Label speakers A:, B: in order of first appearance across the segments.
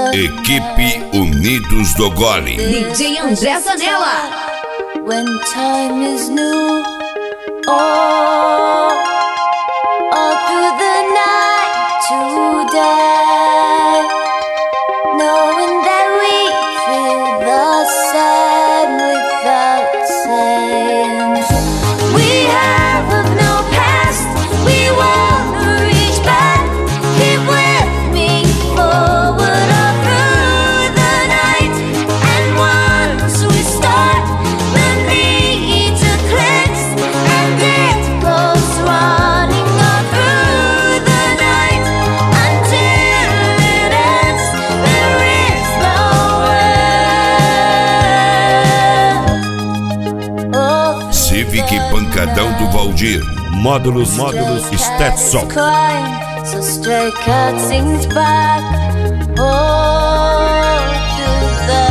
A: Equipe Unidos do Gole.
B: DJ André Zanella.
C: When time is new, all through the night today, knowing that we feel the same without saying. We have of no past, we won't reach back. Keep with me forward all through the night, and once we start, the need to cleanse, and it goes running all through the night until it ends. There is no end. Oh,
A: Civic Pancadão do Valdir. Módulos Stetson.
C: Crying, so stray cat sings back all through the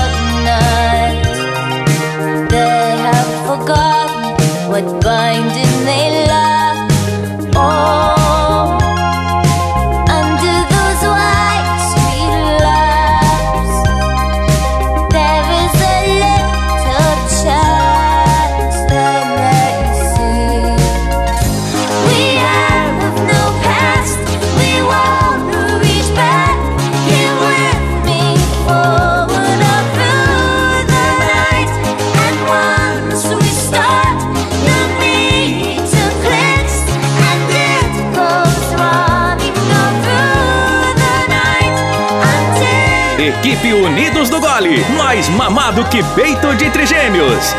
C: night. They have forgotten what binding they lack. Oh, under those white street lamps, there is a little chance they may see. We have of no past, we won't reach back. Here with me forward all through the night, and once we start, the need to cleanse, and it goes running all through the night until
D: Equipe Unidos do Gole, mais mamado que peito de trigêmeos.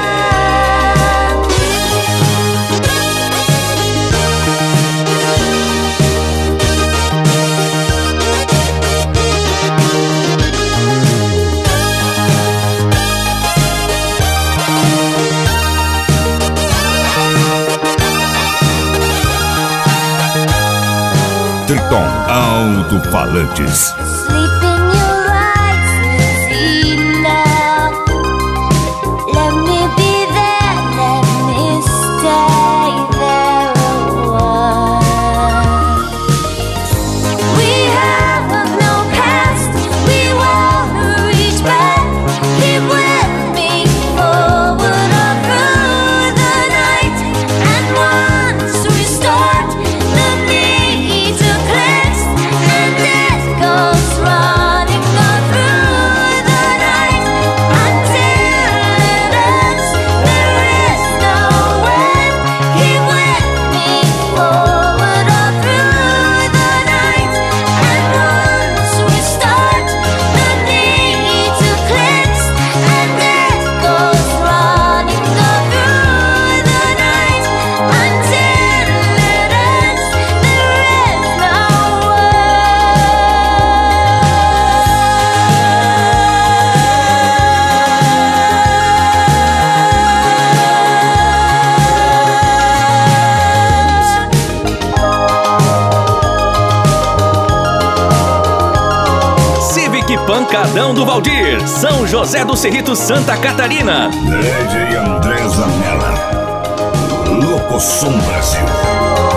A: Triton Alto-Falantes.
C: sleep in your eyes, easy now. Let me be there, let me stay there a while. We have of no past, we won't reach back. Keep with me forward all through the night, and once we start, the need to cleanse, and it goes running all through the night until it ends. There is no end. Keep with me forward all through the night, and once we start, the need to cleanse, and it goes running all through the night until it ends. There is no
D: Civic Pancadão do Valdir, São José do Cerrito, Santa Catarina.
A: DJ André Zanella. Locosom Brasil.